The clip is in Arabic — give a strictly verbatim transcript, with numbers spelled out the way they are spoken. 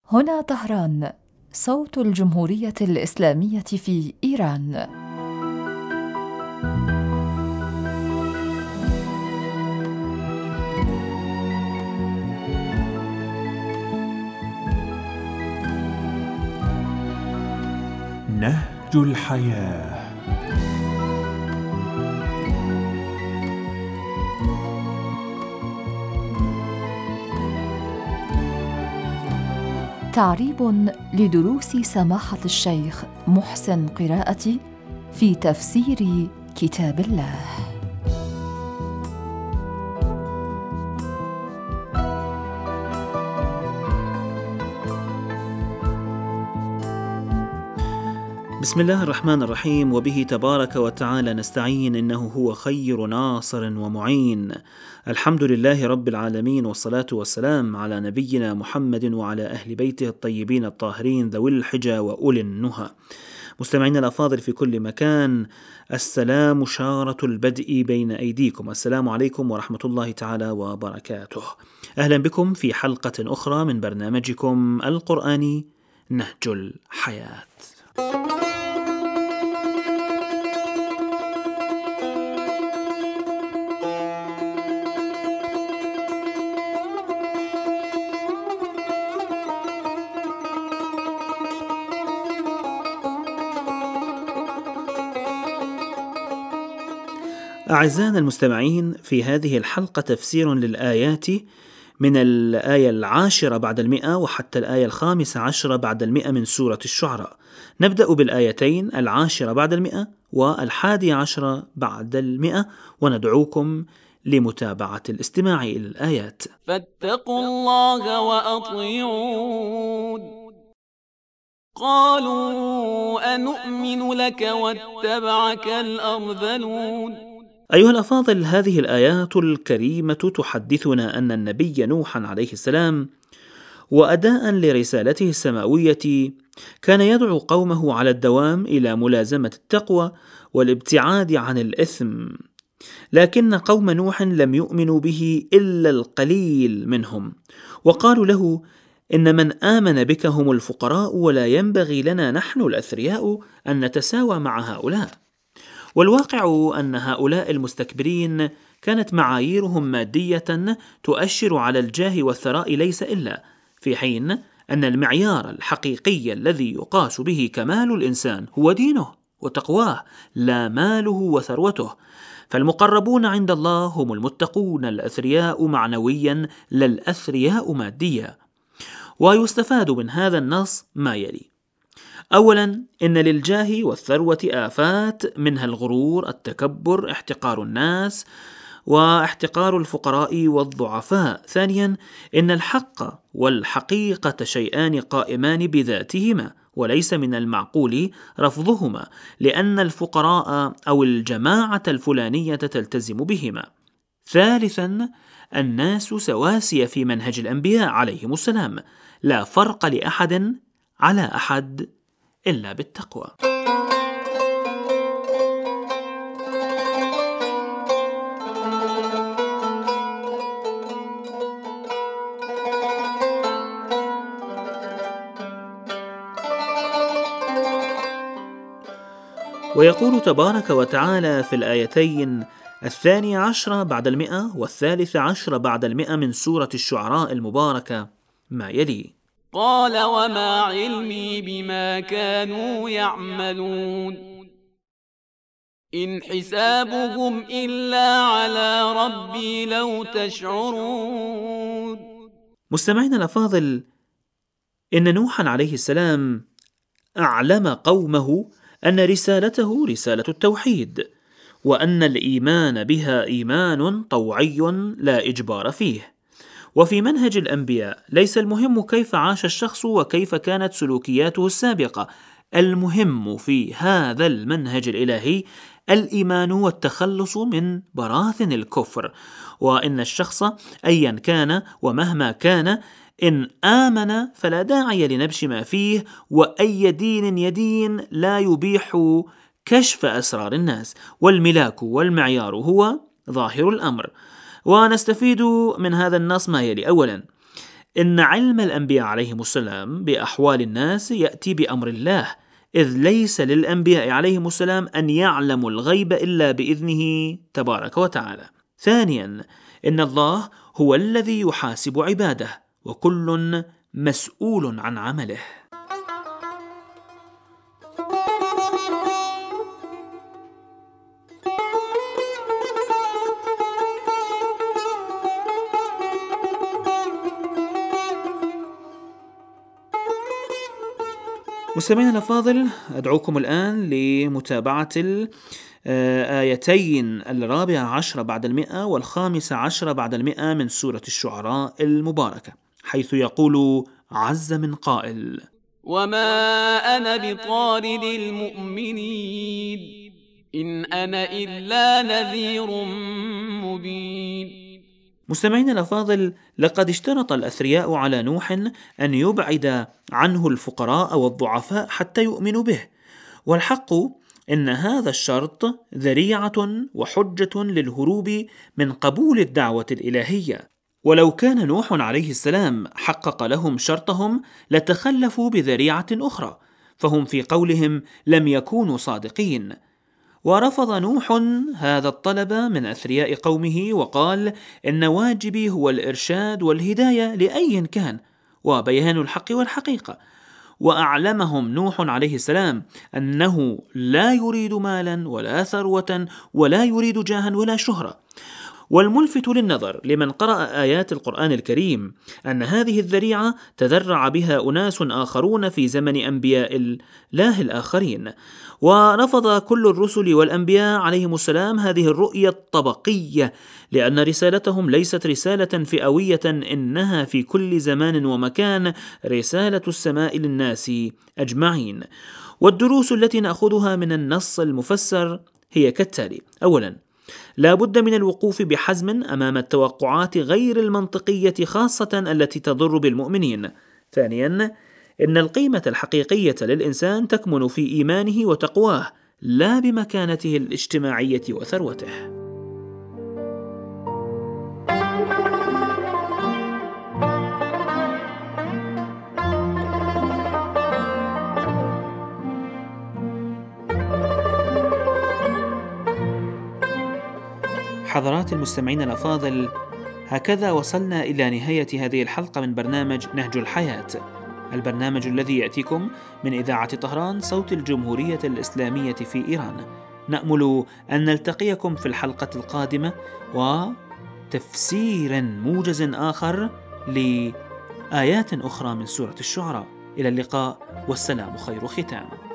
هنا طهران، صوت الجمهورية الإسلامية في إيران. نهج الحياة. تعريب لدروس سماحة الشيخ محسن قراءتي في تفسير كتاب الله. بسم الله الرحمن الرحيم، وبه تبارك وتعالى نستعين، إنه هو خير ناصر ومعين. الحمد لله رب العالمين، والصلاة والسلام على نبينا محمد وعلى أهل بيته الطيبين الطاهرين ذوي الحجى وأولي النهى. مستمعين الأفاضل في كل مكان، السلام شارة البدء بين أيديكم. السلام عليكم ورحمة الله تعالى وبركاته. أهلا بكم في حلقة أخرى من برنامجكم القرآني نهج الحياة. أعزائنا المستمعين، في هذه الحلقة تفسير للآيات من الآية العاشرة بعد المئة وحتى الآية الخامسة عشرة بعد المئة من سورة الشعراء. نبدأ بالآيتين العاشرة بعد المئة والحادي عشرة بعد المئة، وندعوكم لمتابعة الاستماع إلى الآيات. فاتقوا الله وأطيعون قالوا أنؤمن لك واتبعك الأرذلون. أيها الأفاضل، هذه الآيات الكريمة تحدثنا أن النبي نوحا عليه السلام وأداء لرسالته السماوية كان يدعو قومه على الدوام إلى ملازمة التقوى والابتعاد عن الإثم، لكن قوم نوح لم يؤمنوا به إلا القليل منهم، وقالوا له إن من آمن بك هم الفقراء، ولا ينبغي لنا نحن الأثرياء أن نتساوى مع هؤلاء. والواقع أن هؤلاء المستكبرين كانت معاييرهم مادية تؤشر على الجاه والثراء ليس إلا، في حين أن المعيار الحقيقي الذي يقاس به كمال الإنسان هو دينه وتقواه، لا ماله وثروته. فالمقربون عند الله هم المتقون الأثرياء معنويا، لا الأثرياء ماديا. ويستفاد من هذا النص ما يلي: أولا، إن للجاه والثروة آفات، منها الغرور، التكبر، احتقار الناس واحتقار الفقراء والضعفاء. ثانيا، إن الحق والحقيقة شيئان قائمان بذاتهما، وليس من المعقول رفضهما، لأن الفقراء أو الجماعة الفلانية تلتزم بهما. ثالثا، الناس سواسية في منهج الأنبياء عليهم السلام، لا فرق لأحد على أحد إلا بالتقوى. ويقول تبارك وتعالى في الآيتين الثانية عشرة بعد المئة والثالث عشرة بعد المئة من سورة الشعراء المباركة ما يلي: قال وما علمي بما كانوا يعملون إن حسابهم إلا على ربي لو تشعرون. مستمعين الأفاضل، إن نوحا عليه السلام أعلم قومه أن رسالته رسالة التوحيد، وأن الإيمان بها إيمان طوعي لا إجبار فيه. وفي منهج الأنبياء ليس المهم كيف عاش الشخص وكيف كانت سلوكياته السابقة، المهم في هذا المنهج الإلهي الإيمان والتخلص من براثن الكفر، وإن الشخص أيا كان ومهما كان إن آمن فلا داعي لنبش ما فيه، وأي دين يدين لا يبيح كشف أسرار الناس، والملاك والمعيار هو ظاهر الأمر. ونستفيد من هذا النص ما يلي: أولا، إن علم الأنبياء عليهم السلام بأحوال الناس يأتي بأمر الله، إذ ليس للأنبياء عليهم السلام أن يعلموا الغيب إلا بإذنه تبارك وتعالى. ثانيا، إن الله هو الذي يحاسب عباده، وكل مسؤول عن عمله. مستمعينا الأفاضل، أدعوكم الآن لمتابعة الآيتين الرابعة عشر بعد المئة والخامسة عشر بعد المئة من سورة الشعراء المباركة، حيث يقول عز من قائل: وما أنا بطارد المؤمنين إن أنا إلا نذير مبين. مستمعين الأفاضل، لقد اشترط الأثرياء على نوح أن يبعد عنه الفقراء والضعفاء حتى يؤمنوا به، والحق إن هذا الشرط ذريعة وحجة للهروب من قبول الدعوة الإلهية. ولو كان نوح عليه السلام حقق لهم شرطهم لتخلفوا بذريعة أخرى، فهم في قولهم لم يكونوا صادقين. ورفض نوح هذا الطلب من أثرياء قومه وقال: إن واجبي هو الإرشاد والهداية لأي كان، وبيان الحق والحقيقة. وأعلمهم نوح عليه السلام أنه لا يريد مالا ولا ثروة ولا يريد جاها ولا شهرة. والملفت للنظر لمن قرأ آيات القرآن الكريم أن هذه الذريعة تذرع بها أناس آخرون في زمن أنبياء الله الآخرين، ورفض كل الرسل والأنبياء عليهم السلام هذه الرؤية الطبقية، لأن رسالتهم ليست رسالة فئوية، إنها في كل زمان ومكان رسالة السماء للناس أجمعين. والدروس التي نأخذها من النص المفسر هي كالتالي: أولا، لا بد من الوقوف بحزم أمام التوقعات غير المنطقية، خاصة التي تضر بالمؤمنين. ثانيا، إن القيمة الحقيقية للإنسان تكمن في إيمانه وتقواه، لا بمكانته الاجتماعية وثروته. حضرات المستمعين الأفاضل، هكذا وصلنا إلى نهاية هذه الحلقة من برنامج نهج الحياة، البرنامج الذي يأتيكم من إذاعة طهران صوت الجمهورية الإسلامية في إيران. نأمل أن نلتقيكم في الحلقة القادمة وتفسير موجز آخر لآيات أخرى من سورة الشعراء. إلى اللقاء، والسلام خير ختام.